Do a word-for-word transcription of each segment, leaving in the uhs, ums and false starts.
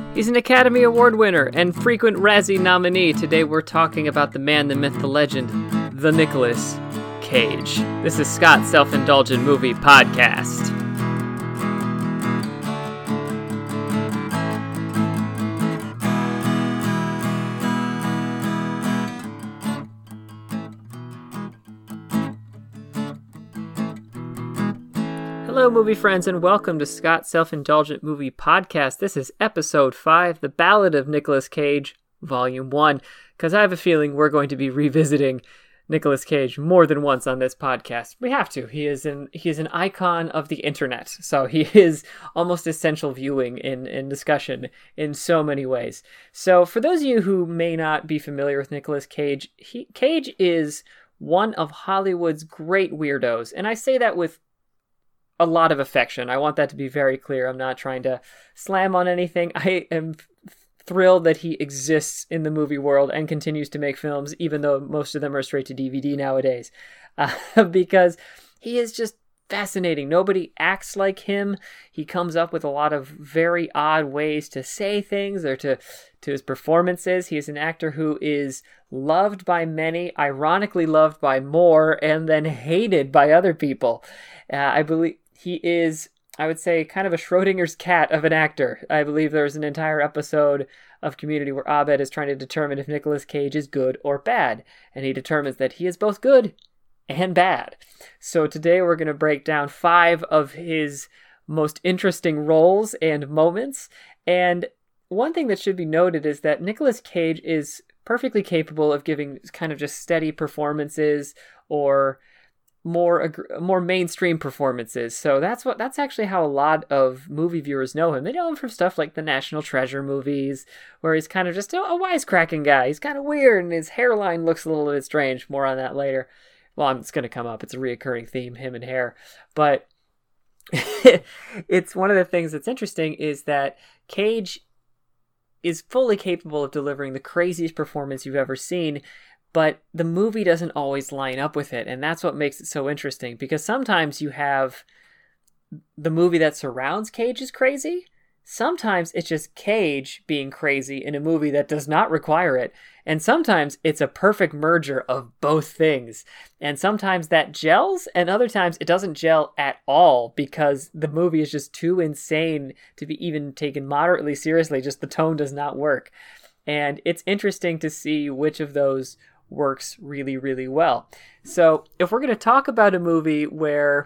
He's an Academy Award winner and frequent Razzie nominee. Today we're talking about the man, the myth, the legend, the Nicolas Cage. This is Scott's Self-Indulgent Movie Podcast. Hello, movie friends, and welcome to Scott's Self-Indulgent Movie Podcast. This is episode five, The Ballad of Nicolas Cage, volume one, because I have a feeling we're going to be revisiting Nicolas Cage more than once on this podcast. We have to. He is an he is an icon of the internet, so he is almost essential viewing in, in discussion in so many ways. So for those of you who may not be familiar with Nicolas Cage, he, Cage is one of Hollywood's great weirdos, and I say that with a lot of affection. I want that to be very clear. I'm not trying to slam on anything. I am thrilled that he exists in the movie world and continues to make films, even though most of them are straight to D V D nowadays, uh, because he is just fascinating. Nobody acts like him. He comes up with a lot of very odd ways to say things or to, to his performances. He is an actor who is loved by many, ironically loved by more, and then hated by other people. Uh, I believe he is, I would say, kind of a Schrodinger's cat of an actor. I believe there's an entire episode of Community where Abed is trying to determine if Nicolas Cage is good or bad, and he determines that he is both good and bad. So today we're going to break down five of his most interesting roles and moments, and one thing that should be noted is that Nicolas Cage is perfectly capable of giving kind of just steady performances or more more mainstream performances. So that's what that's actually how a lot of movie viewers know him. They know him from stuff like the National Treasure movies, where he's kind of just a, a wisecracking guy. He's kind of weird, and his hairline looks a little bit strange. More on that later. Well, it's going to come up. It's a reoccurring theme, him and hair. But it's one of the things that's interesting is that Cage is fully capable of delivering the craziest performance you've ever seen, but the movie doesn't always line up with it, and that's what makes it so interesting, because sometimes you have the movie that surrounds Cage is crazy. Sometimes it's just Cage being crazy in a movie that does not require it, and sometimes it's a perfect merger of both things, and sometimes that gels, and other times it doesn't gel at all, because the movie is just too insane to be even taken moderately seriously. Just the tone does not work, and it's interesting to see which of those works really, really well. So if we're going to talk about a movie where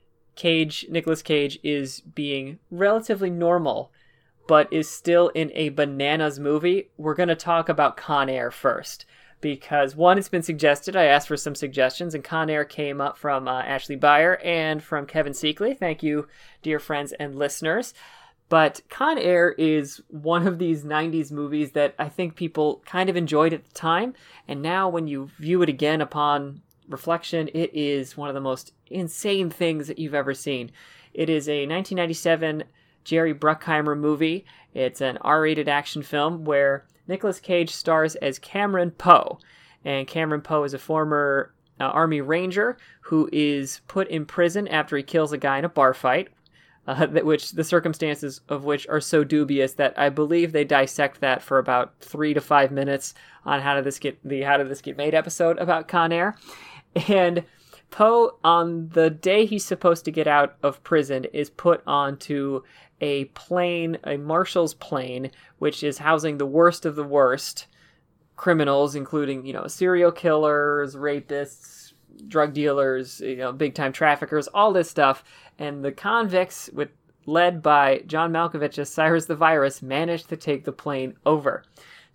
Cage, Nicolas Cage is being relatively normal, but is still in a bananas movie, we're going to talk about Con Air first. Because one, it's been suggested, I asked for some suggestions, and Con Air came up from uh, Ashley Byer and from Kevin Seekley. Thank you, dear friends and listeners. But Con Air is one of these nineties movies that I think people kind of enjoyed at the time. And now when you view it again upon reflection, it is one of the most insane things that you've ever seen. It is a nineteen ninety-seven Jerry Bruckheimer movie. It's an R-rated action film where Nicolas Cage stars as Cameron Poe. And Cameron Poe is a former uh, Army Ranger who is put in prison after he kills a guy in a bar fight. Uh, that which the circumstances of which are so dubious that I believe they dissect that for about three to five minutes on how did this get the how did this get made episode about Con Air. And Poe, on the day he's supposed to get out of prison, is put onto a plane, a marshal's plane, which is housing the worst of the worst criminals, including, you know, serial killers, rapists, drug dealers, you know, big time traffickers, all this stuff. And the convicts, with led by John Malkovich as Cyrus the Virus, managed to take the plane over.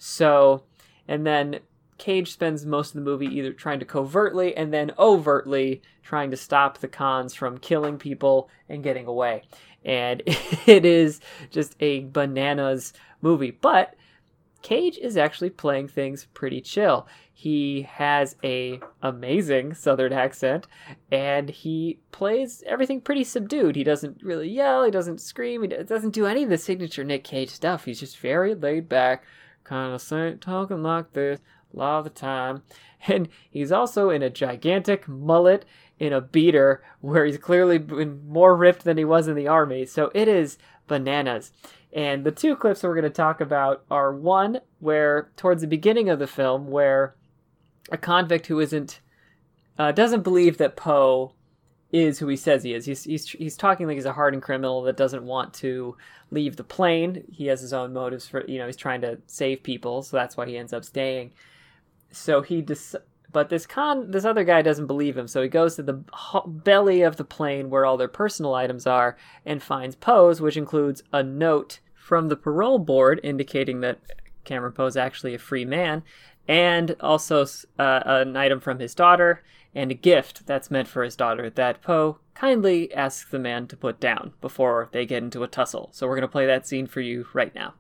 So, and then Cage spends most of the movie either trying to covertly and then overtly trying to stop the cons from killing people and getting away. And it is just a bananas movie. But Cage is actually playing things pretty chill. He has a amazing Southern accent, and he plays everything pretty subdued. He doesn't really yell, he doesn't scream, he doesn't do any of the signature Nick Cage stuff. He's just very laid back, kind of saying, talking like this a lot of the time. And he's also in a gigantic mullet in a beater where he's clearly been more ripped than he was in the army. So it is bananas. And the two clips that we're going to talk about are one where, towards the beginning of the film, where a convict who isn't, uh, doesn't believe that Poe is who he says he is. He's, he's, he's talking like he's a hardened criminal that doesn't want to leave the plane. He has his own motives for, you know, he's trying to save people, so that's why he ends up staying. So he dis- but this con this other guy doesn't believe him, so he goes to the belly of the plane where all their personal items are and finds Poe's, which includes a note from the parole board indicating that Cameron Poe's actually a free man, and also uh, an item from his daughter and a gift that's meant for his daughter that Poe kindly asks the man to put down before they get into a tussle. So we're going to play that scene for you right now.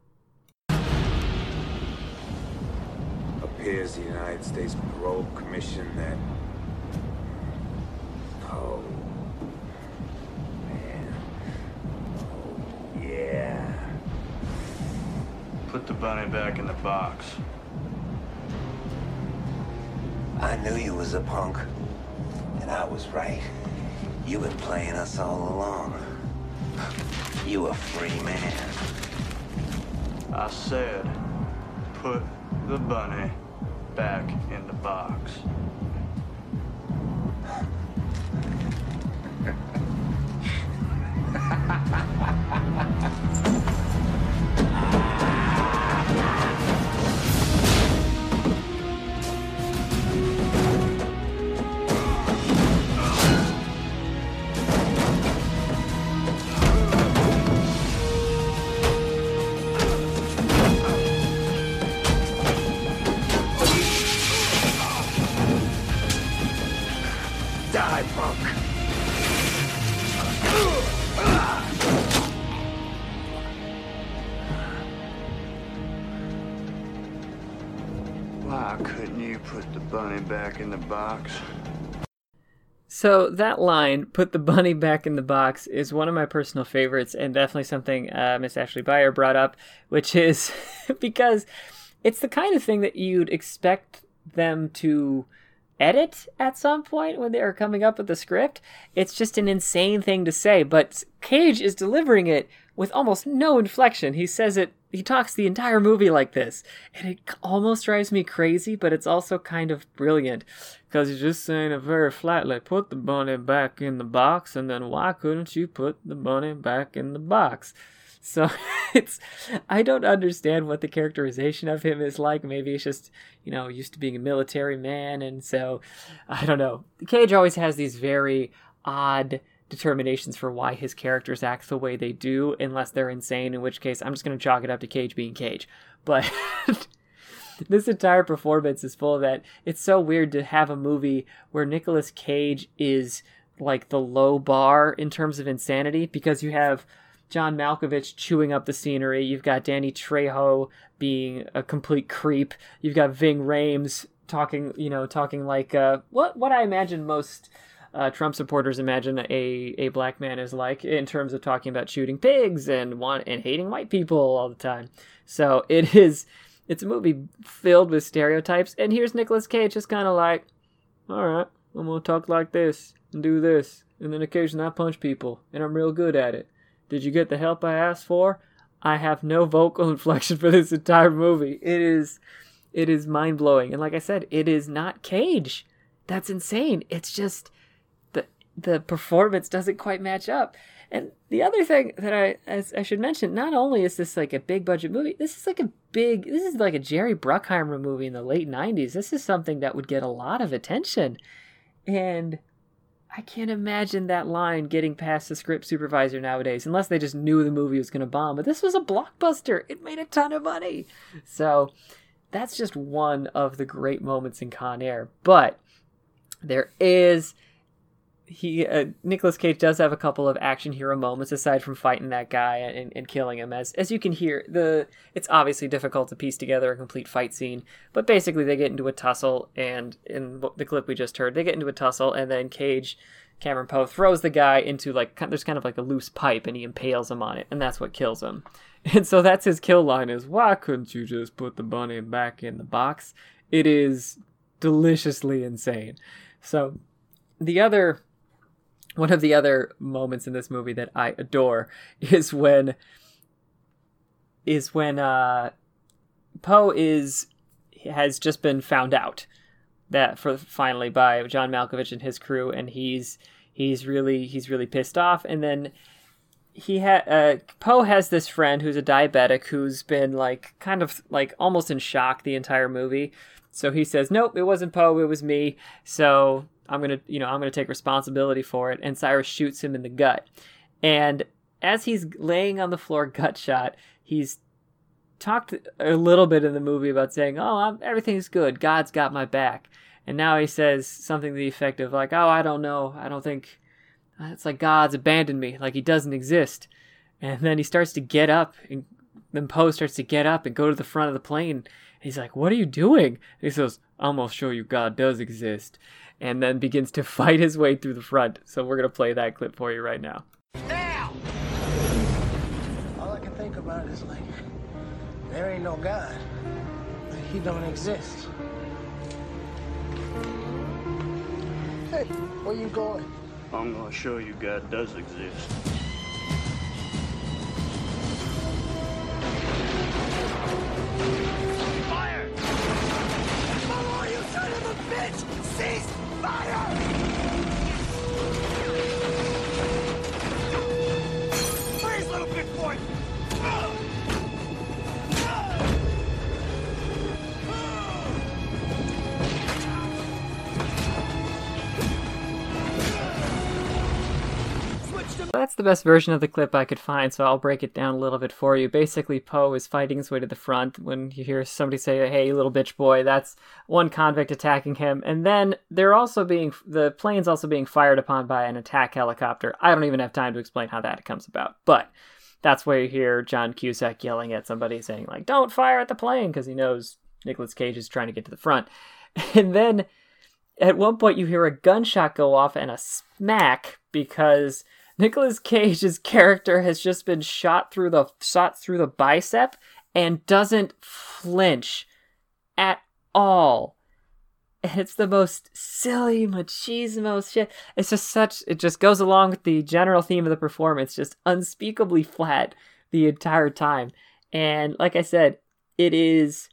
Appears the United States Parole Commission that... Oh, man. Oh, yeah. Put the bunny back in the box. I knew you was a punk, and I was right. You been playing us all along. You a free man. I said, put the bunny back in the box. Die, punk. Why couldn't you put the bunny back in the box? So that line, put the bunny back in the box, is one of my personal favorites, and definitely something uh, Miss Ashley Byer brought up, which is because it's the kind of thing that you'd expect them to edit at some point when they are coming up with the script. It's just an insane thing to say, but Cage is delivering it with almost no inflection. He says it, he talks the entire movie like this, and it almost drives me crazy, but it's also kind of brilliant, because he's just saying it very flatly, put the bunny back in the box, and then why couldn't you put the bunny back in the box? So it's, I don't understand what the characterization of him is like. Maybe it's just, you know, used to being a military man. And so, I don't know. Cage always has these very odd determinations for why his characters act the way they do, unless they're insane, in which case I'm just going to chalk it up to Cage being Cage. But this entire performance is full of that. It's so weird to have a movie where Nicolas Cage is like the low bar in terms of insanity, because you have John Malkovich chewing up the scenery. You've got Danny Trejo being a complete creep. You've got Ving Rhames talking, you know, talking like uh, what what I imagine most uh, Trump supporters imagine a a black man is like, in terms of talking about shooting pigs and want and hating white people all the time. So it is, it's a movie filled with stereotypes. And here's Nicolas Cage just kind of like, all right, I'm gonna talk like this and do this, and then occasionally I punch people, and I'm real good at it. Did you get the help I asked for? I have no vocal inflection for this entire movie. It is, it is mind-blowing. And like I said, it is not Cage. That's insane. It's just the the performance doesn't quite match up. And the other thing that I as I should mention, not only is this like a big budget movie, this is like a big, this is like a Jerry Bruckheimer movie in the late nineties. This is something that would get a lot of attention. And I can't imagine that line getting past the script supervisor nowadays, unless they just knew the movie was going to bomb. But this was a blockbuster. It made a ton of money. So that's just one of the great moments in Con Air. But there is, he uh, Nicolas Cage does have a couple of action hero moments aside from fighting that guy and, and killing him. As as you can hear, the it's obviously difficult to piece together a complete fight scene, but basically they get into a tussle, and in the clip we just heard, they get into a tussle, and then Cage, Cameron Poe, throws the guy into like, there's kind of like a loose pipe, and he impales him on it, and that's what kills him. And so that's his kill line is, why couldn't you just put the bunny back in the box? It is deliciously insane. So the other... One of the other moments in this movie that I adore is when is when uh, Poe is has just been found out that for finally by John Malkovich and his crew, and he's he's really he's really pissed off. And then he ha- uh, Poe has this friend who's a diabetic who's been like kind of like almost in shock the entire movie. So he says, "Nope, it wasn't Poe, it was me. So I'm gonna, you know, I'm gonna take responsibility for it." And Cyrus shoots him in the gut. And as he's laying on the floor, gut shot, he's talked a little bit in the movie about saying, "Oh, I'm, everything's good. God's got my back." And now he says something to the effect of like, "Oh, I don't know. I don't think it's like God's abandoned me. Like he doesn't exist." And then he starts to get up, and then Poe starts to get up and go to the front of the plane. And he's like, "What are you doing?" And he says, "I'm gonna show you God does exist." And then begins to fight his way through the front. So we're gonna play that clip for you right now. Now! All I can think about is like, there ain't no God. Like, he don't exist. Hey, where you going? I'm gonna show you God does exist. Fire! Oh, you son of a bitch! Cease fire! Freeze, little big boy! That's the best version of the clip I could find, so I'll break it down a little bit for you. Basically, Poe is fighting his way to the front. When you hear somebody say, "Hey, little bitch boy," that's one convict attacking him. And then they're also being, the plane's also being fired upon by an attack helicopter. I don't even have time to explain how that comes about. But that's where you hear John Cusack yelling at somebody saying, like, "Don't fire at the plane," because he knows Nicolas Cage is trying to get to the front. And then at one point you hear a gunshot go off and a smack because Nicolas Cage's character has just been shot through the shot through the bicep and doesn't flinch at all. And it's the most silly machismo shit. It's just such, it just goes along with the general theme of the performance, just unspeakably flat the entire time. And like I said, it is,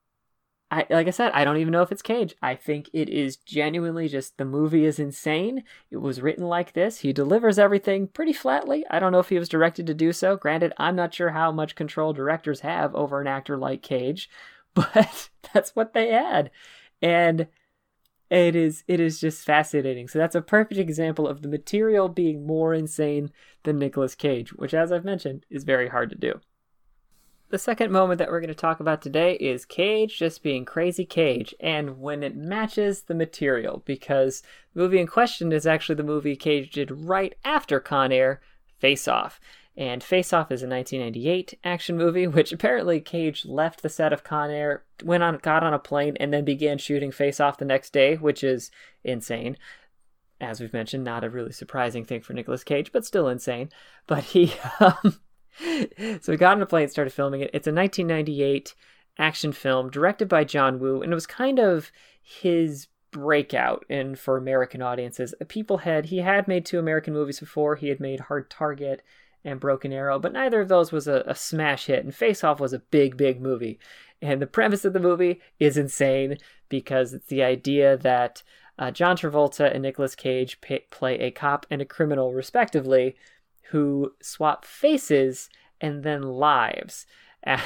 I, like I said, I don't even know if it's Cage. I think it is genuinely just, the movie is insane. It was written like this. He delivers everything pretty flatly. I don't know if he was directed to do so. Granted, I'm not sure how much control directors have over an actor like Cage, but that's what they had. And it is it is just fascinating. So that's a perfect example of the material being more insane than Nicolas Cage, which, as I've mentioned, is very hard to do. The second moment that we're going to talk about today is Cage just being crazy Cage, and when it matches the material, because the movie in question is actually the movie Cage did right after Con Air, Face Off. And Face Off is a nineteen ninety-eight action movie, which apparently Cage left the set of Con Air, went on, got on a plane, and then began shooting Face Off the next day, which is insane. As we've mentioned, not a really surprising thing for Nicolas Cage, but still insane. But he... Um, so he got on a plane and started filming it. It's a nineteen ninety-eight action film directed by John Woo, and it was kind of his breakout in for American audiences. People had, he had made two American movies before. He had made Hard Target and Broken Arrow, but neither of those was a, a smash hit, and Face Off was a big, big movie. And the premise of the movie is insane because it's the idea that uh, John Travolta and Nicolas Cage pay, play a cop and a criminal, respectively, who swap faces and then lives. And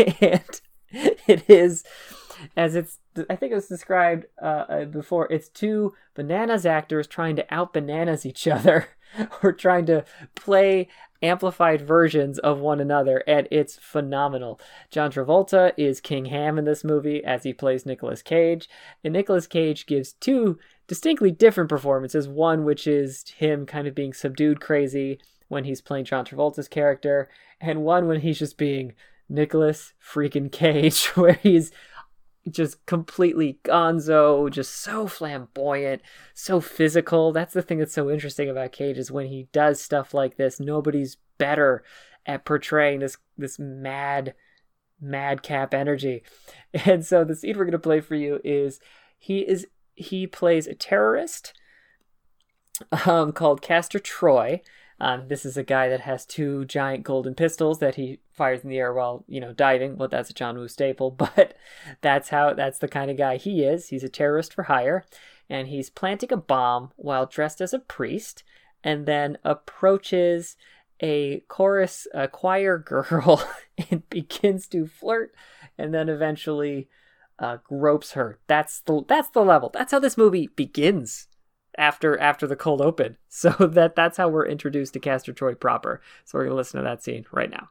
it is, as it's, I think it was described uh, before, it's two bananas actors trying to out-bananas each other or trying to play amplified versions of one another, and it's phenomenal. John Travolta is King Ham in this movie as he plays Nicolas Cage, and Nicolas Cage gives two distinctly different performances, one which is him kind of being subdued crazy when he's playing John Travolta's character, and one when he's just being Nicolas freaking Cage, where he's just completely gonzo, just so flamboyant, so physical. That's the thing that's so interesting about Cage, is when he does stuff like this, nobody's better at portraying this this mad, madcap energy. And so the scene we're going to play for you is he is he plays a terrorist um, called Castor Troy. Um, this is a guy that has two giant golden pistols that he fires in the air while, you know, diving. Well, that's a John Woo staple, but that's how, that's the kind of guy he is. He's a terrorist for hire, and he's planting a bomb while dressed as a priest, and then approaches a chorus, a choir girl and begins to flirt, and then eventually uh, gropes her. That's the, that's the level. That's how this movie begins. After after the cold open. So that that's how we're introduced to Castor Troy proper. So we're going to listen to that scene right now.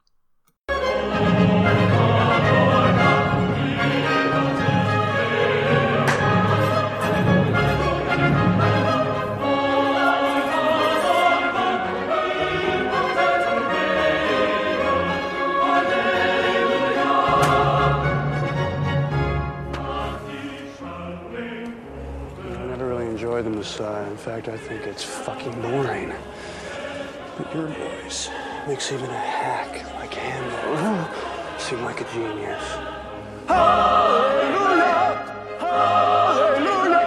The Messiah. In fact, I think it's fucking boring. But your voice makes even a hack like Handel seem like a genius. Hallelujah! Hallelujah!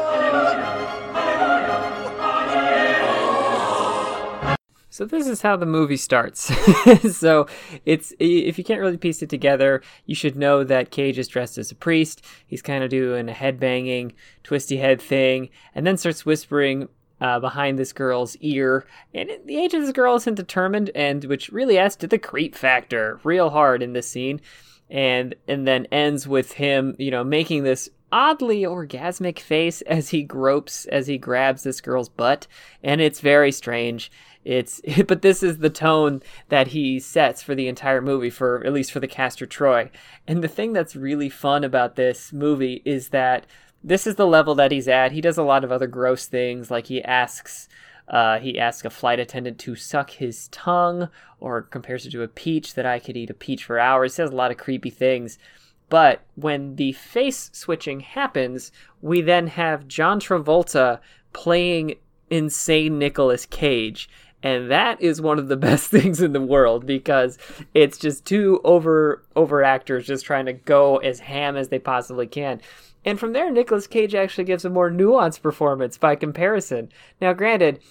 So this is how the movie starts. So it's, if you can't really piece it together, you should know that Cage is dressed as a priest. He's kind of doing a head-banging, twisty head thing, and then starts whispering uh, behind this girl's ear. And the age of this girl isn't determined, and which really adds to the creep factor real hard in this scene. And and then ends with him, you know, making this oddly orgasmic face as he gropes, as he grabs this girl's butt, and it's very strange. It's but this is the tone that he sets for the entire movie, for at least for the Castor Troy. And the thing that's really fun about this movie is that this is the level that he's at. He does a lot of other gross things, like he asks uh, he asks a flight attendant to suck his tongue, or compares it to a peach, that I could eat a peach for hours. He says a lot of creepy things. But when the face switching happens, we then have John Travolta playing insane Nicolas Cage. And that is one of the best things in the world, because it's just two over over actors just trying to go as ham as they possibly can. And from there, Nicolas Cage actually gives a more nuanced performance by comparison. Now, granted,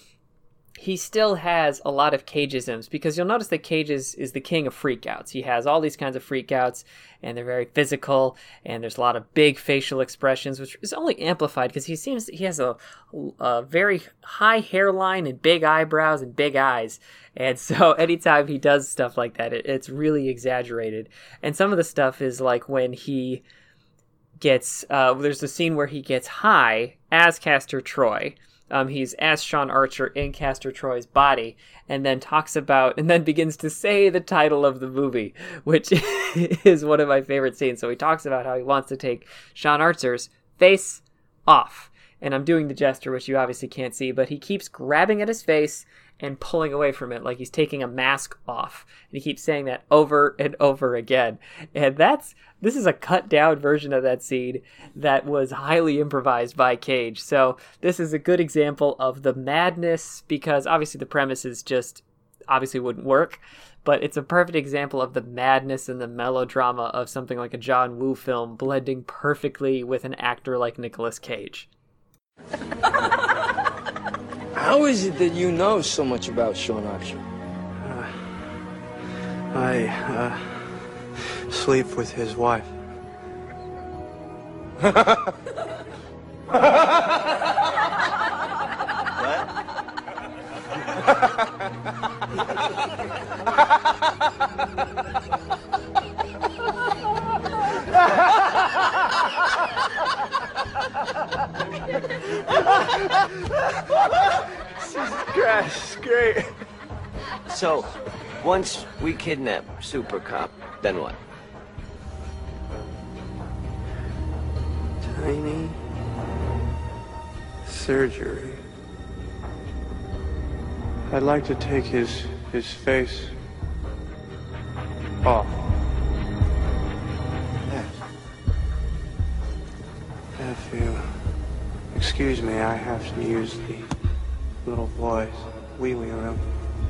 he still has a lot of Cageisms, because you'll notice that Cage is, is the king of freakouts. He has all these kinds of freakouts, and they're very physical, and there's a lot of big facial expressions, which is only amplified because he seems he has a, a very high hairline and big eyebrows and big eyes. And so anytime he does stuff like that, it, it's really exaggerated. And some of the stuff is like when he gets, uh, there's a scene where he gets high as Castor Troy. Um, he's as Sean Archer in Castor Troy's body, and then talks about, and then begins to say the title of the movie, which is one of my favorite scenes. So he talks about how he wants to take Sean Archer's face off. And I'm doing the gesture, which you obviously can't see, but he keeps grabbing at his face and pulling away from it like he's taking a mask off. And he keeps saying that over and over again. And that's, this is a cut down version of that scene that was highly improvised by Cage. So this is a good example of the madness, because obviously the premise is just, obviously wouldn't work, but it's a perfect example of the madness and the melodrama of something like a John Woo film blending perfectly with an actor like Nicolas Cage. How is it that you know so much about Sean Archer? Uh, I, uh, sleep with his wife. Gosh, great. So, once we kidnap Super Cop, then what? Tiny surgery. I'd like to take his his face off. Yes. If you excuse me, I have to use the little boy's wee-wee room.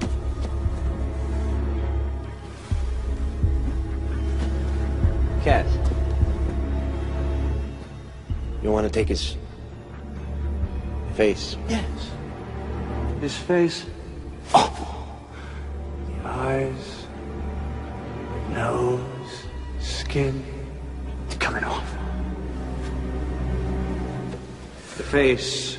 Cat. You want to take his face? Yes. His face Oh. The eyes, nose, skin, it's coming off. The face.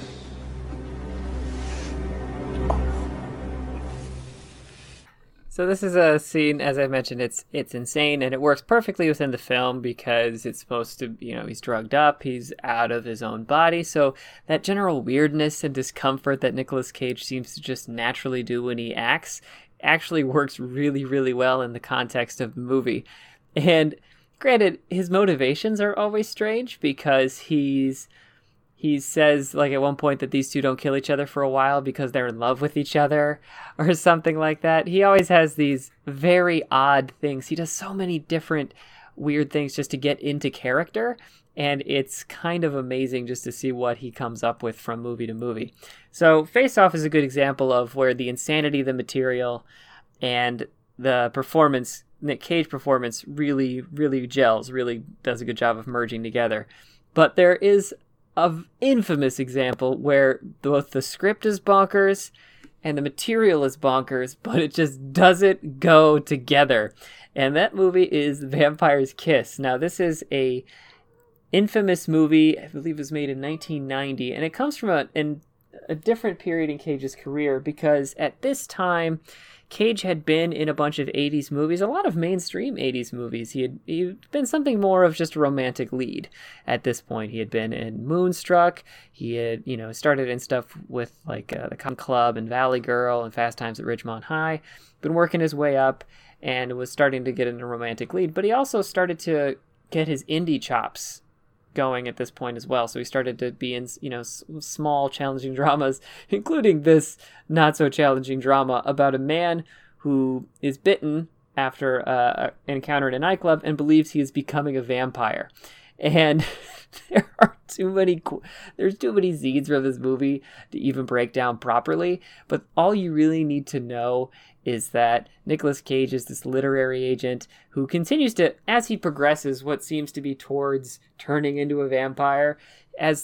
So this is a scene, as I mentioned, it's it's insane, and it works perfectly within the film because it's supposed to, you know, he's drugged up, he's out of his own body, so that general weirdness and discomfort that Nicolas Cage seems to just naturally do when he acts actually works really, really well in the context of the movie. And granted, his motivations are always strange because he's... He says, like, at one point that these two don't kill each other for a while because they're in love with each other or something like that. He always has these very odd things. He does so many different weird things just to get into character, and it's kind of amazing just to see what he comes up with from movie to movie. So Face Off is a good example of where the insanity of the material and the performance, Nick Cage performance, really, really gels, really does a good job of merging together. But there is an infamous example where both the script is bonkers and the material is bonkers, but it just doesn't go together. And that movie is Vampire's Kiss. Now, this is a infamous movie, I believe it was made in nineteen ninety, and it comes from a, in a different period in Cage's career because at this time, Cage had been in a bunch of eighties movies, a lot of mainstream eighties movies. He had he'd been something more of just a romantic lead at this point. He had been in Moonstruck. He had, you know, started in stuff with like uh, the Cotton Club and Valley Girl and Fast Times at Ridgemont High. Been working his way up and was starting to get into romantic lead. But he also started to get his indie chops going at this point as well. So he started to be in, you know, s- small, challenging dramas, including this not so challenging drama about a man who is bitten after uh, an encounter in a nightclub and believes he is becoming a vampire. And there are too many, there's too many scenes from this movie to even break down properly. But all you really need to know is that Nicolas Cage is this literary agent who continues to, as he progresses, what seems to be towards turning into a vampire, as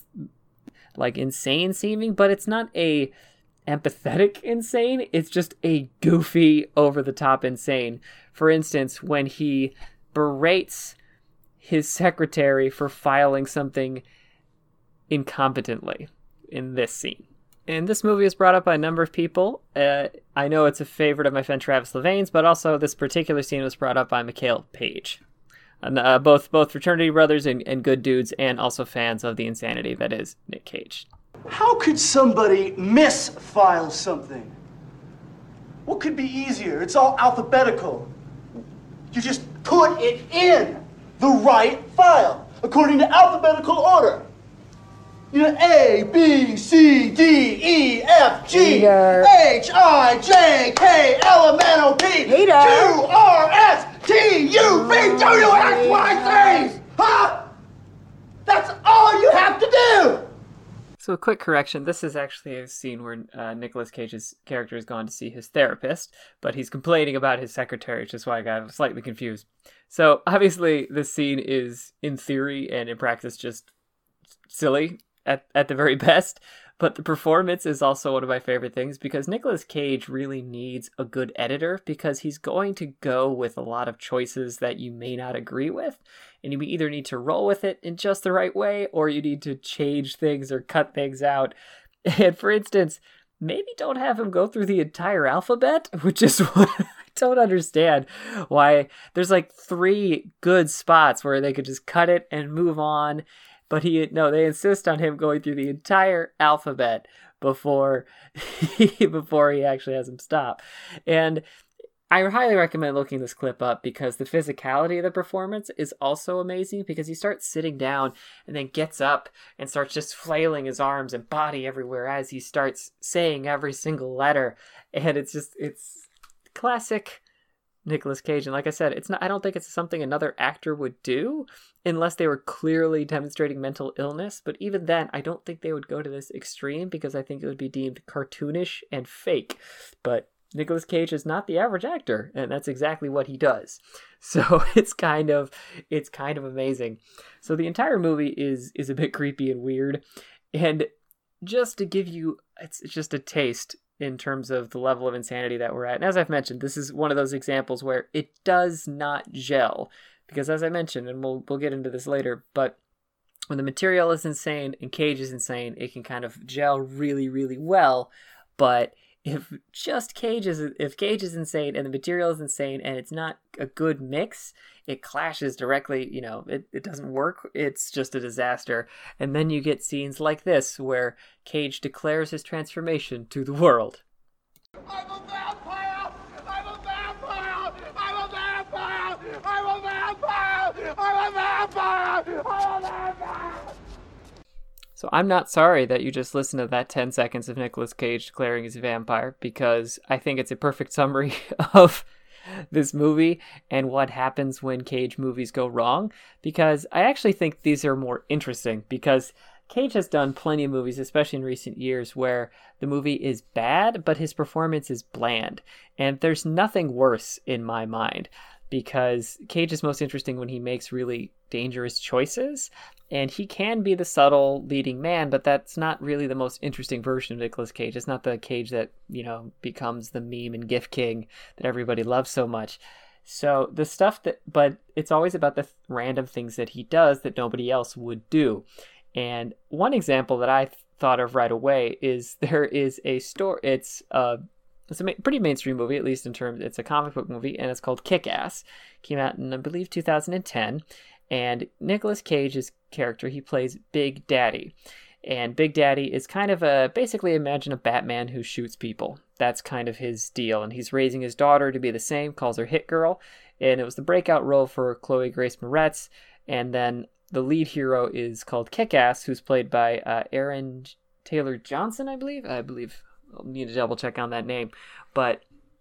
like insane seeming, but it's not a empathetic insane. It's just a goofy, over the top insane. For instance, when he berates his secretary for filing something incompetently in this scene. And this movie is brought up by a number of people. Uh, I know it's a favorite of my friend Travis Levain's, but also this particular scene was brought up by Mikhail Page. And, uh, both both fraternity brothers and, and good dudes, and also fans of the insanity that is Nick Cage. How could somebody misfile something? What could be easier? It's all alphabetical. You just put it in the right file, according to alphabetical order. You know, A, B, C, D, E, F, G, Hater. H, I, J, K, L, M, N, O, P, Hater. Q, R, S, T, U, V, W, X, Y, Z. Huh? That's all you have to do. So a quick correction, this is actually a scene where uh, Nicolas Cage's character has gone to see his therapist, but he's complaining about his secretary, which is why I got slightly confused. So obviously this scene is, in theory and in practice, just silly at, at the very best, but the performance is also one of my favorite things because Nicolas Cage really needs a good editor because he's going to go with a lot of choices that you may not agree with, and you either need to roll with it in just the right way or you need to change things or cut things out. And for instance, maybe don't have him go through the entire alphabet, which is what I don't understand why there's like three good spots where they could just cut it and move on. But he, no, they insist on him going through the entire alphabet before he, before he actually has him stop. And I highly recommend looking this clip up because the physicality of the performance is also amazing because he starts sitting down and then gets up and starts just flailing his arms and body everywhere as he starts saying every single letter. And it's just, it's classic Nicolas Cage. And like I said, it's not, I don't think it's something another actor would do unless they were clearly demonstrating mental illness. But even then, I don't think they would go to this extreme because I think it would be deemed cartoonish and fake. But Nicolas Cage is not the average actor, and that's exactly what he does. So it's kind of it's kind of amazing. So the entire movie is is a bit creepy and weird. And just to give you it's just a taste, in terms of the level of insanity that we're at. And as I've mentioned, this is one of those examples where it does not gel. Because as I mentioned, and we'll we'll get into this later, but when the material is insane and Cage is insane, it can kind of gel really, really well. But if just Cage is if Cage is insane and the material is insane and it's not a good mix, it clashes directly, you know, it, it doesn't work. It's just a disaster. And then you get scenes like this where Cage declares his transformation to the world. I'm a vampire! I'm a vampire! I'm a vampire! I'm a vampire! I'm a vampire! I'm a vampire! So I'm not sorry that you just listened to that ten seconds of Nicolas Cage declaring he's a vampire, because I think it's a perfect summary of this movie and what happens when Cage movies go wrong, because I actually think these are more interesting, because Cage has done plenty of movies, especially in recent years, where the movie is bad, but his performance is bland. And there's nothing worse in my mind, because Cage is most interesting when he makes really dangerous choices, and he can be the subtle leading man, but that's not really the most interesting version of Nicolas Cage. It's not the Cage that, you know, becomes the meme and GIF king that everybody loves so much. So the stuff that, but it's always about the th- random things that he does that nobody else would do. And one example that I thought of right away is there is a story, it's a It's a ma- pretty mainstream movie, at least in terms, it's a comic book movie, and it's called Kick-Ass. Came out in, I believe, two thousand ten. And Nicolas Cage's character, he plays Big Daddy. And Big Daddy is kind of a, basically imagine a Batman who shoots people. That's kind of his deal. And he's raising his daughter to be the same, calls her Hit Girl. And it was the breakout role for Chloe Grace Moretz. And then the lead hero is called Kick-Ass, who's played by uh, Aaron Taylor Johnson, I believe. I believe. I'll need to double check on that name, but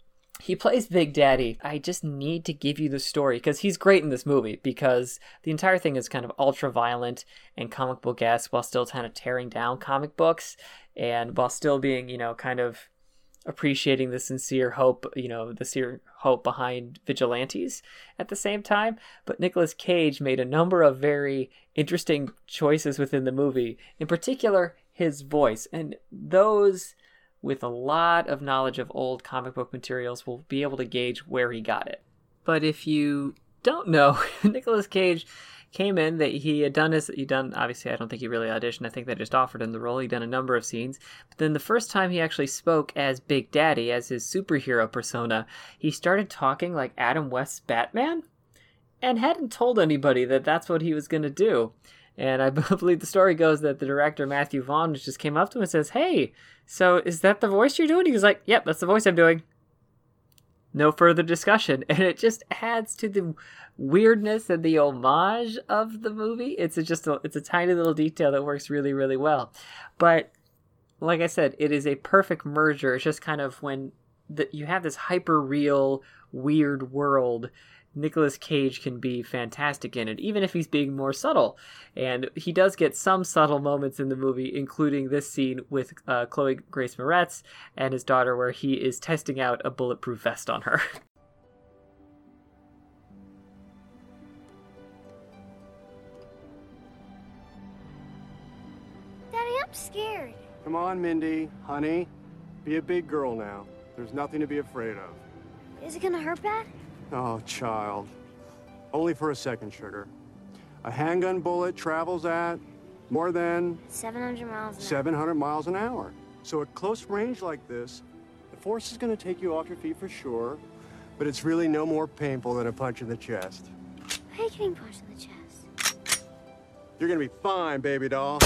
he plays Big Daddy. I just need to give you the story because he's great in this movie, because the entire thing is kind of ultra violent and comic book-esque while still kind of tearing down comic books, and while still being, you know, kind of appreciating the sincere hope, you know, the sincere hope behind vigilantes at the same time. But Nicolas Cage made a number of very interesting choices within the movie, in particular his voice, and those with a lot of knowledge of old comic book materials will be able to gauge where he got it. But if you don't know, Nicolas Cage came in, that he had done his, he done, obviously I don't think he really auditioned, I think they just offered him the role, he'd done a number of scenes, but then the first time he actually spoke as Big Daddy, as his superhero persona, he started talking like Adam West's Batman, and hadn't told anybody that that's what he was going to do. And I believe the story goes that the director, Matthew Vaughn, just came up to him and says, "Hey, so is that the voice you're doing?" He was like, "Yep, that's the voice I'm doing." No further discussion. And it just adds to the weirdness and the homage of the movie. It's a, just a, it's a tiny little detail that works really, really well. But like I said, it is a perfect merger. It's just kind of when the, you have this hyper-real, weird world, Nicolas Cage can be fantastic in it, even if he's being more subtle. And he does get some subtle moments in the movie, including this scene with uh, Chloe Grace Moretz and his daughter, where he is testing out a bulletproof vest on her. Daddy, I'm scared. Come on, Mindy, honey. Be a big girl now. There's nothing to be afraid of. Is it gonna hurt bad? Oh, child. Only for a second, sugar. A handgun bullet travels at more than seven hundred miles an hour. seven hundred miles an hour. So at close range like this, the force is going to take you off your feet for sure, but it's really no more painful than a punch in the chest. I hate getting punched in the chest. You're going to be fine, baby doll.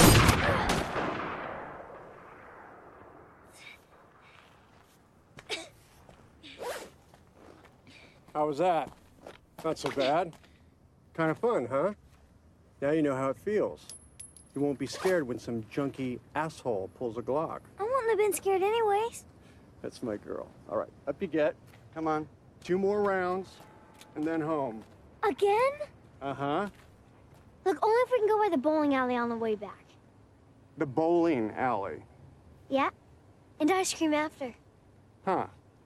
How was that? Not so bad. Kind of fun, huh? Now you know how it feels. You won't be scared when some junky asshole pulls a Glock. I wouldn't have been scared anyways. That's my girl. All right, up you get. Come on. Two more rounds, and then home. Again? Uh-huh. Look, only if we can go by the bowling alley on the way back. The bowling alley. Yeah? And ice cream after. Huh.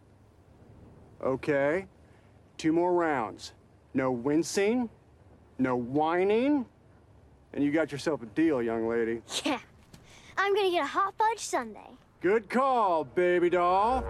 Okay. Two more rounds. No wincing, no whining, and you got yourself a deal, young lady. Yeah. I'm gonna get a hot fudge sundae. Good call, baby doll.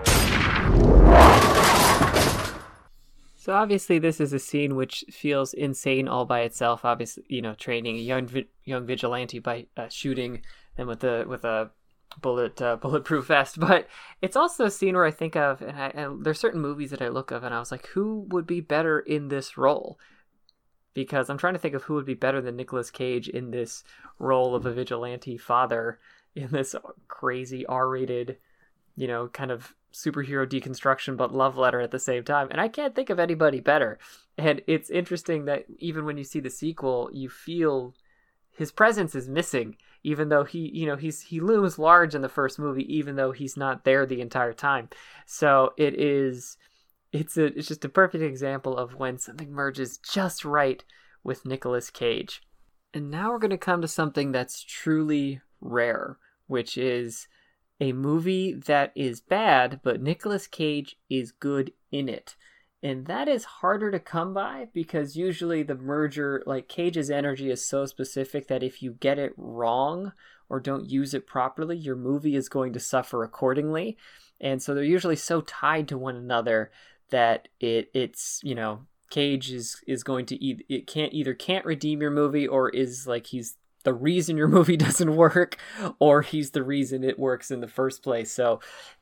So obviously this is a scene which feels insane all by itself. Obviously, you know, training a young vi- young vigilante by uh, shooting them with a with a bullet uh, bulletproof vest. But it's also a scene where I think of, and, I, and there's certain movies that I look of, and I was like, who would be better in this role? Because I'm trying to think of who would be better than Nicolas Cage in this role of a vigilante father in this crazy R-rated, you know, kind of superhero deconstruction but love letter at the same time. And I can't think of anybody better. And it's interesting that even when you see the sequel, you feel his presence is missing, even though he, you know, he's he looms large in the first movie, even though he's not there the entire time. So it is it's a it's just a perfect example of when something merges just right with Nicolas Cage. And now we're going to come to something that's truly rare, which is a movie that is bad, but Nicolas Cage is good in it. And that is harder to come by because usually the merger, like Cage's energy is so specific that if you get it wrong or don't use it properly, your movie is going to suffer accordingly. And so they're usually so tied to one another that it it's, you know, Cage is, is going to either, it can't either can't redeem your movie or is like he's the reason your movie doesn't work, or he's the reason it works in the first place. So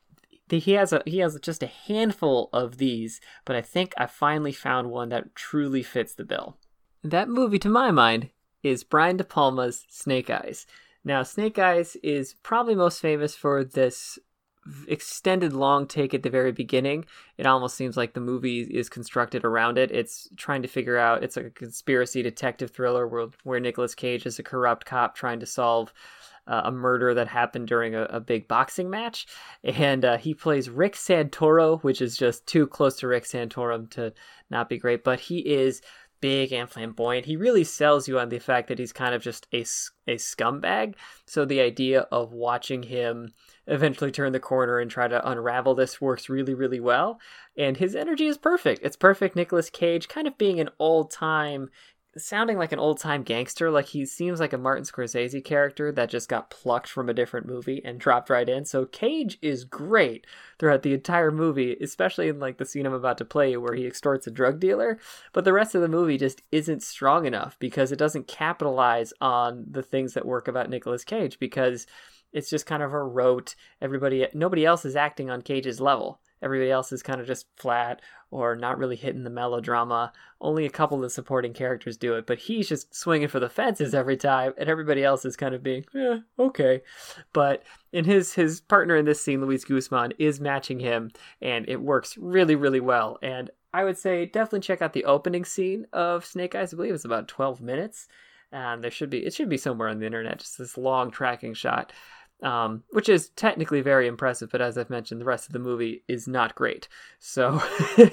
he has a he has just a handful of these, but I think I finally found one that truly fits the bill. That movie, to my mind, is Brian De Palma's Snake Eyes. Now, Snake Eyes is probably most famous for this extended long take at the very beginning. It almost seems like the movie is constructed around it. It's trying to figure out, it's like a conspiracy detective thriller where, where Nicolas Cage is a corrupt cop trying to solve uh, a murder that happened during a, a big boxing match. And uh, he plays Rick Santoro, which is just too close to Rick Santorum to not be great, but he is big and flamboyant. He really sells you on the fact that he's kind of just a, a scumbag. So the idea of watching him eventually turn the corner and try to unravel this works really, really well. And his energy is perfect. It's perfect Nicolas Cage kind of being an old-time, sounding like an old-time gangster. Like he seems like a Martin Scorsese character that just got plucked from a different movie and dropped right in. So Cage is great throughout the entire movie, especially in like the scene I'm about to play where he extorts a drug dealer. But the rest of the movie just isn't strong enough because it doesn't capitalize on the things that work about Nicolas Cage, because it's just kind of a rote, everybody, nobody else is acting on Cage's level. Everybody else is kind of just flat or not really hitting the melodrama. Only a couple of the supporting characters do it, but he's just swinging for the fences every time, and everybody else is kind of being, yeah, okay. But in his his partner in this scene, Luis Guzman, is matching him, and it works really, really well. And I would say definitely check out the opening scene of Snake Eyes. I believe it's about twelve minutes. And there should be, it should be somewhere on the internet, just this long tracking shot. Um, which is technically very impressive, but as I've mentioned, the rest of the movie is not great. So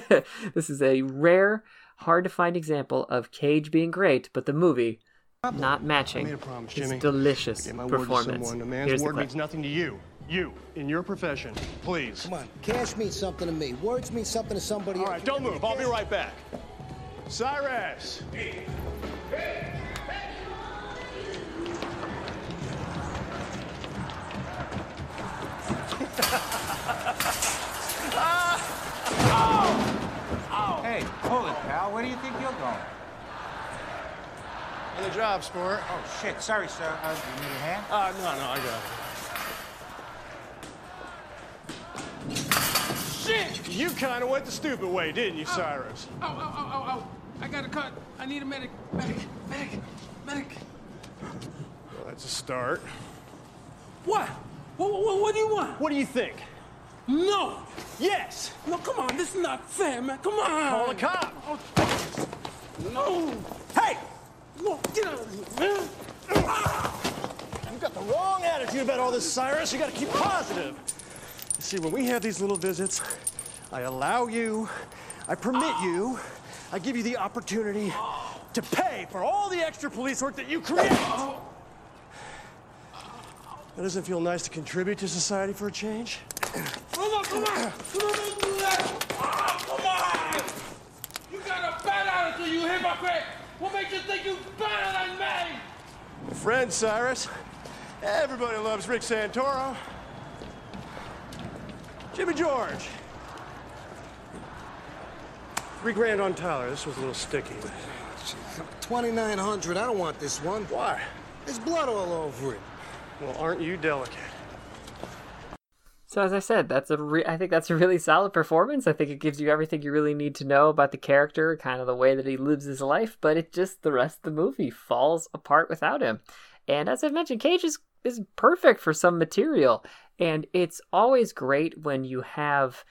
this is a rare, hard to find example of Cage being great, but the movie not matching I made a promise, his Jimmy. delicious Get my word to performance. someone. A man's Here's the word clip. means nothing to you. You, in your profession. Please. Come on, cash means something to me. Words mean something to somebody All else. right, don't move. I'll be right back. Cyrus! Hey, hold it, pal. Where do you think you're going? On the job, sport. Oh, shit. Sorry, sir. Uh, you need a hand? Uh, no, no, I got it. Shit! You kind of went the stupid way, didn't you, Cyrus? Oh, oh, oh, oh, oh. I got a cut. I need a medic. Medic, medic, medic. Well, that's a start. What? What, what? What do you want? What do you think? No. Yes! No, come on. This is not fair, man. Come on. Call a cop. Oh. No. Hey! No, get out of here, man. You've got the wrong attitude about all this, Cyrus. You got to keep positive. You see, when we have these little visits, I allow you, I permit you, I give you the opportunity to pay for all the extra police work that you create. That doesn't feel nice to contribute to society for a change? Come on, come on. Come on, don't do that. Oh, come on. You got a bad attitude, you hypocrite. What makes you think you're better than me? Friend, Cyrus. Everybody loves Rick Santoro. Jimmy George. Three grand on Tyler. This was a little sticky. twenty-nine hundred. I don't want this one. Why? There's blood all over it. Well, aren't you delicate? So as I said, that's a re- I think that's a really solid performance. I think it gives you everything you really need to know about the character, kind of the way that he lives his life, but it just, the rest of the movie falls apart without him. And as I've mentioned, Cage is, is perfect for some material. And it's always great when you have,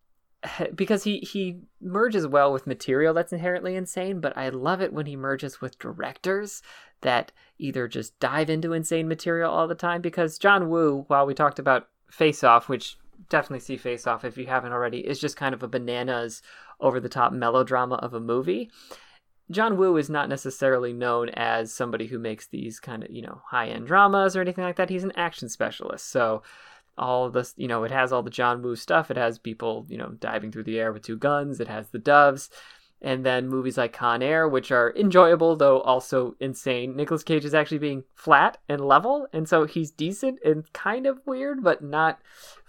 because he, he merges well with material that's inherently insane, but I love it when he merges with directors that either just dive into insane material all the time. Because John Woo, while we talked about Face Off, which definitely see Face Off if you haven't already, is just kind of a bananas over-the-top melodrama of a movie. John Woo is not necessarily known as somebody who makes these kind of, you know, high-end dramas or anything like that. He's an action specialist. So all of this, you know, it has all the John Woo stuff. It has people, you know, diving through the air with two guns. It has the doves. And then movies like Con Air, which are enjoyable, though also insane. Nicolas Cage is actually being flat and level. And so he's decent and kind of weird, but not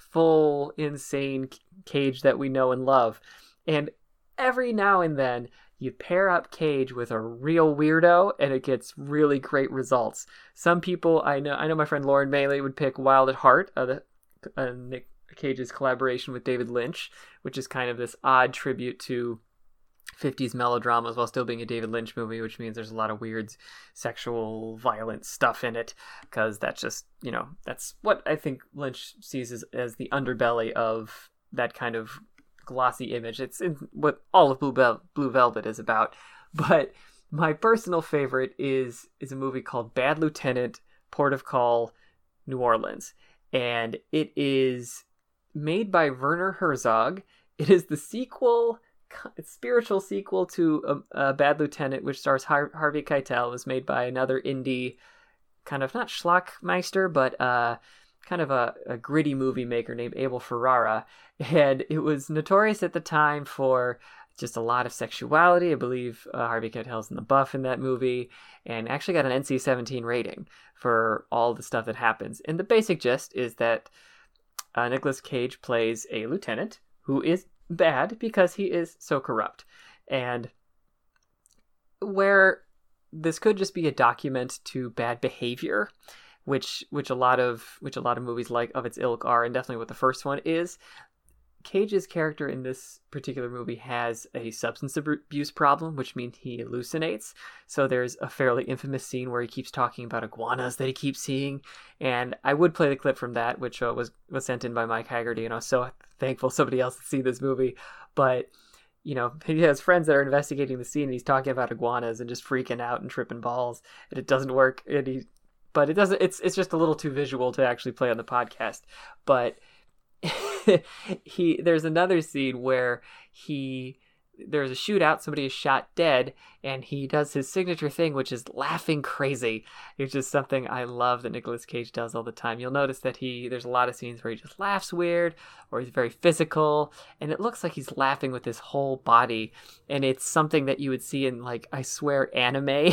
full insane Cage that we know and love. And every now and then you pair up Cage with a real weirdo and it gets really great results. Some people, I know I know my friend Lauren Bailey would pick Wild at Heart, uh, the, uh, Nick Cage's collaboration with David Lynch, which is kind of this odd tribute to fifties melodramas while still being a David Lynch movie, which means there's a lot of weird sexual violent stuff in it, because that's just, you know, that's what I think Lynch sees as, as the underbelly of that kind of glossy image. It's in what all of Blue, Vel- Blue Velvet is about. But my personal favorite is is a movie called Bad Lieutenant, Port of Call, New Orleans. And it is made by Werner Herzog. It is the sequel, spiritual sequel to um, uh, Bad Lieutenant, which stars Har- Harvey Keitel. It was made by another indie, kind of not schlockmeister, but uh, kind of a, a gritty movie maker named Abel Ferrara. And it was notorious at the time for just a lot of sexuality. I believe uh, Harvey Keitel's in the buff in that movie, and actually got an N C seventeen rating for all the stuff that happens. And the basic gist is that uh, Nicolas Cage plays a lieutenant who is bad because he is so corrupt. And where this could just be a document to bad behavior, which which a lot of which a lot of movies like of its ilk are, and definitely what the first one is, Cage's character in this particular movie has a substance abuse problem, which means he hallucinates. So there's a fairly infamous scene where he keeps talking about iguanas that he keeps seeing. And I would play the clip from that, which uh, was, was sent in by Mike Haggerty, and I was so thankful somebody else to see this movie. But, you know, he has friends that are investigating the scene, and he's talking about iguanas and just freaking out and tripping balls, and it doesn't work. And he, but it doesn't, it's, it's just a little too visual to actually play on the podcast. But he there's another scene where he there's a shootout, somebody is shot dead, and he does his signature thing, which is laughing crazy. It's just something I love that Nicolas Cage does all the time. You'll notice that he there's a lot of scenes where he just laughs weird, or he's very physical, and it looks like he's laughing with his whole body, and it's something that you would see in, like, I swear, anime.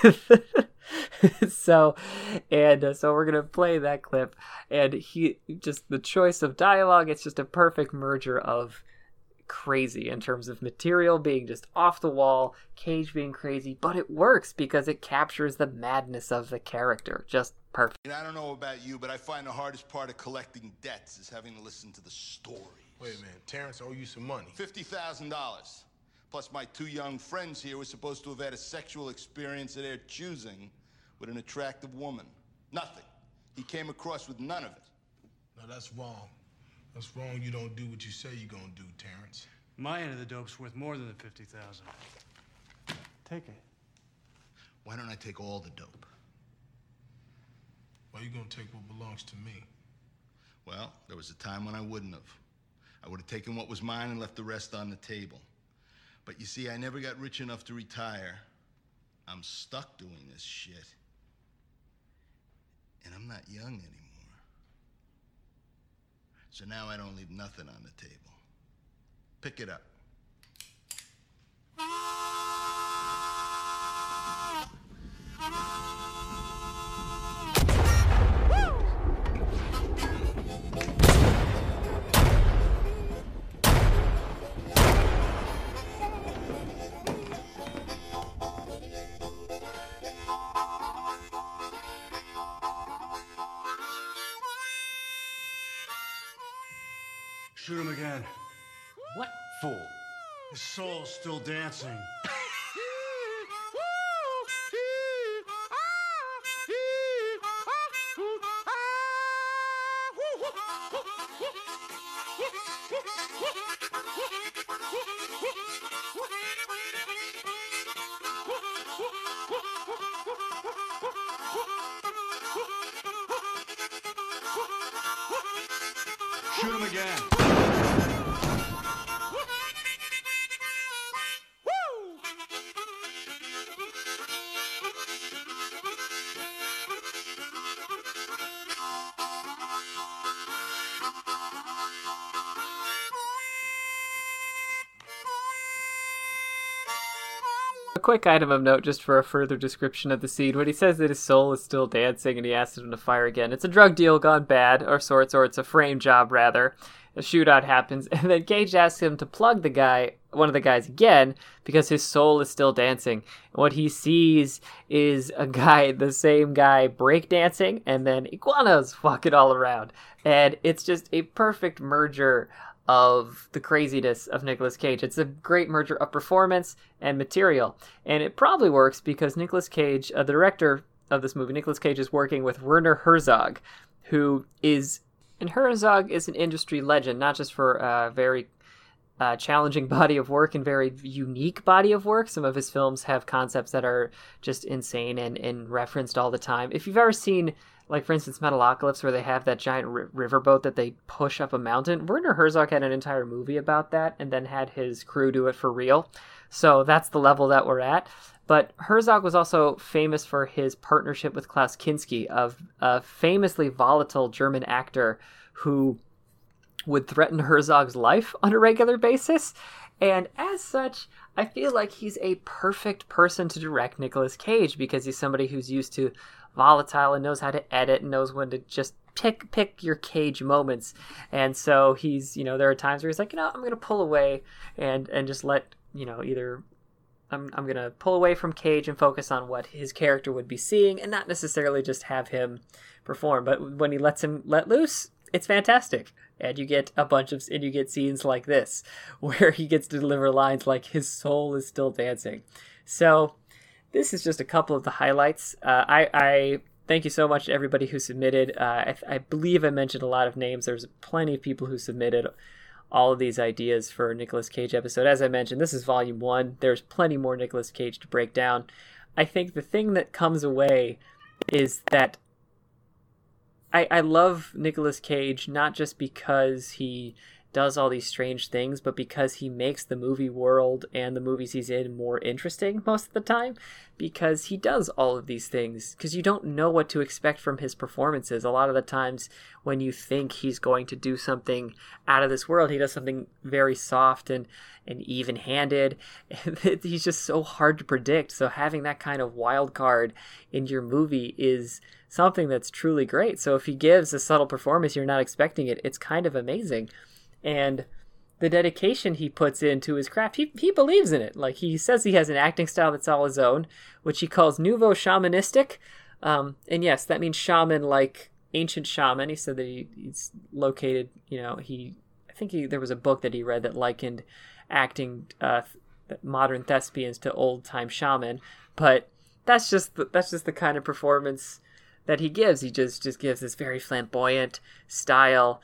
so and uh, so we're gonna play that clip, and he just the choice of dialogue, it's just a perfect merger of crazy in terms of material being just off the wall, Cage being crazy, but it works because it captures the madness of the character just perfect. And I don't know about you, but I find the hardest part of collecting debts is having to listen to the stories. Wait a minute, Terrence owe you some money. fifty thousand dollars. Plus my two young friends here were supposed to have had a sexual experience of their choosing with an attractive woman. Nothing. He came across with none of it. No, that's wrong. That's wrong. You don't do what you say you're gonna do, Terrence. My end of the dope's worth more than the fifty thousand. Take it. Why don't I take all the dope? Why you gonna take what belongs to me? Well, there was a time when I wouldn't have. I would have taken what was mine and left the rest on the table. But you see, I never got rich enough to retire. I'm stuck doing this shit. And I'm not young anymore. So now I don't leave nothing on the table. Pick it up. Shoot him again. What fool? His soul's still dancing. Shoot him again. A quick item of note just for a further description of the scene. When he says that his soul is still dancing and he asks him to fire again, it's a drug deal gone bad, or sorts, or it's a frame job, rather. A shootout happens, and then Cage asks him to plug the guy, one of the guys again, because his soul is still dancing. And what he sees is a guy, the same guy, breakdancing, and then iguanas walking all around. And it's just a perfect merger of the craziness of Nicolas Cage. It's a great merger of performance and material. And it probably works because Nicolas Cage, uh, the director of this movie, Nicolas Cage, is working with Werner Herzog, who is, and Herzog is an industry legend, not just for a very uh, challenging body of work and very unique body of work. Some of his films have concepts that are just insane and, and referenced all the time. If you've ever seen, like, for instance, Metalocalypse, where they have that giant r- riverboat that they push up a mountain, Werner Herzog had an entire movie about that and then had his crew do it for real. So that's the level that we're at. But Herzog was also famous for his partnership with Klaus Kinski, of a famously volatile German actor who would threaten Herzog's life on a regular basis. And as such, I feel like he's a perfect person to direct Nicolas Cage, because he's somebody who's used to volatile and knows how to edit and knows when to just pick pick your Cage moments. And so he's, you know, there are times where he's like, you know, I'm going to pull away and, and just let, you know, either I'm I'm going to pull away from Cage and focus on what his character would be seeing and not necessarily just have him perform. But when he lets him let loose, it's fantastic. And you get a bunch of, and you get scenes like this, where he gets to deliver lines like his soul is still dancing. So this is just a couple of the highlights. Uh, I, I thank you so much to everybody who submitted. Uh, I, I believe I mentioned a lot of names. There's plenty of people who submitted all of these ideas for a Nicolas Cage episode. As I mentioned, this is volume one. There's plenty more Nicolas Cage to break down. I think the thing that comes away is that I, I love Nicolas Cage, not just because he does all these strange things, but because he makes the movie world and the movies he's in more interesting most of the time, because he does all of these things, because you don't know what to expect from his performances. A lot of the times when you think he's going to do something out of this world, he does something very soft and, and even-handed. He's just so hard to predict. So having that kind of wild card in your movie is something that's truly great. So if he gives a subtle performance, you're not expecting it, it's kind of amazing. And the dedication he puts into his craft, he he believes in it. Like, he says he has an acting style that's all his own, which he calls nouveau shamanistic. Um, and yes, that means shaman like ancient shaman. He said that he, he's located, you know, he, I think he, there was a book that he read that likened acting uh, modern thespians to old time shaman. But that's just the, that's just the kind of performance that he gives. He just, just gives this very flamboyant style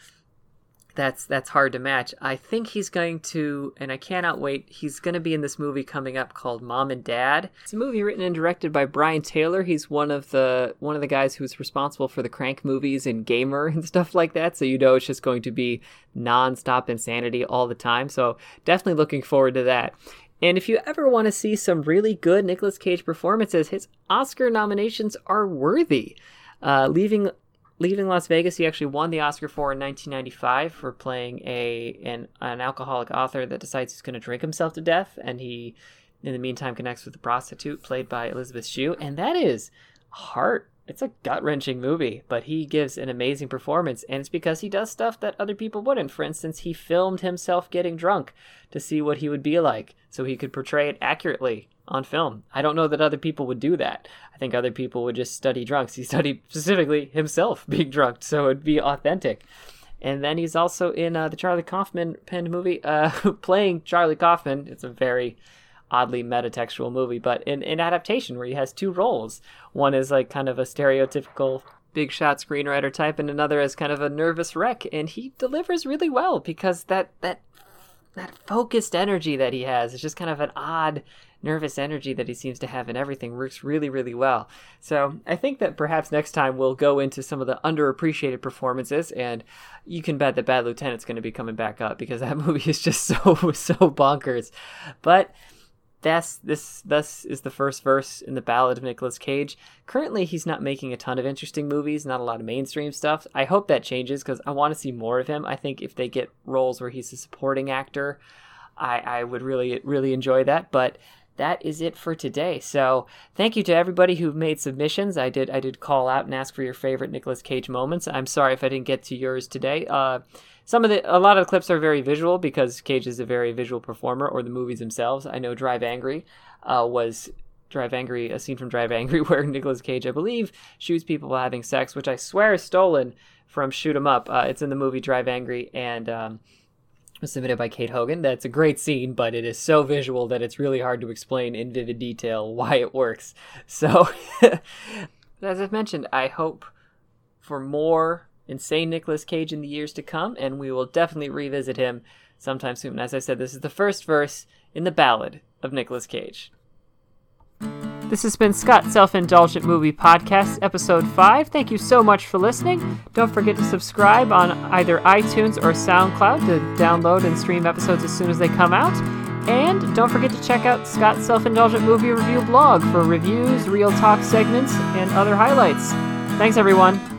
that's that's hard to match. I think he's going to, and I cannot wait, he's going to be in this movie coming up called Mom and Dad. It's a movie written and directed by Brian Taylor. He's one of the one of the guys who's responsible for the Crank movies and Gamer and stuff like that, so you know it's just going to be non-stop insanity all the time. So definitely looking forward to that. And if you ever want to see some really good Nicolas Cage performances, his Oscar nominations are worthy. Uh, leaving Leaving Las Vegas, he actually won the Oscar for in nineteen ninety-five for playing a an, an alcoholic author that decides he's going to drink himself to death, and he, in the meantime, connects with the prostitute played by Elizabeth Shue, and that is heart. It's a gut-wrenching movie, but he gives an amazing performance, and it's because he does stuff that other people wouldn't. For instance, he filmed himself getting drunk to see what he would be like, so he could portray it accurately on film. I don't know that other people would do that. I think other people would just study drunks. He studied specifically himself being drunk, so it'd be authentic. And then he's also in uh, the Charlie Kaufman penned movie, uh, playing Charlie Kaufman. It's a very oddly metatextual movie, but in an adaptation where he has two roles. One is like kind of a stereotypical big shot screenwriter type, and another as kind of a nervous wreck. And he delivers really well because that that that focused energy that he has is just kind of an odd nervous energy that he seems to have in everything works really, really well. So I think that perhaps next time we'll go into some of the underappreciated performances, and you can bet that Bad Lieutenant's going to be coming back up because that movie is just so, so bonkers. But that's this thus is the first verse in the ballad of Nicolas Cage. Currently, he's not making a ton of interesting movies, not a lot of mainstream stuff. I hope that changes because I want to see more of him. I think if they get roles where he's a supporting actor, I, I would really, really enjoy that. But that is it for today. So thank you to everybody who made submissions. I did I did call out and ask for your favorite Nicolas Cage moments. I'm sorry if I didn't get to yours today. Uh, some of the a lot of the clips are very visual because Cage is a very visual performer, or the movies themselves. I know Drive Angry uh, was Drive Angry, a scene from Drive Angry where Nicolas Cage, I believe, shoots people while having sex, which I swear is stolen from Shoot 'Em Up. Uh, it's in the movie Drive Angry, and um, was submitted by Kate Hogan. That's a great scene, but it is so visual that it's really hard to explain in vivid detail why it works. So, as I've mentioned, I hope for more insane Nicolas Cage in the years to come, and we will definitely revisit him sometime soon. As I said, this is the first verse in the ballad of Nicolas Cage. This has been Scott's Self-Indulgent Movie Podcast, Episode five. Thank you so much for listening. Don't forget to subscribe on either iTunes or SoundCloud to download and stream episodes as soon as they come out. And don't forget to check out Scott's Self-Indulgent Movie Review blog for reviews, real talk segments, and other highlights. Thanks, everyone.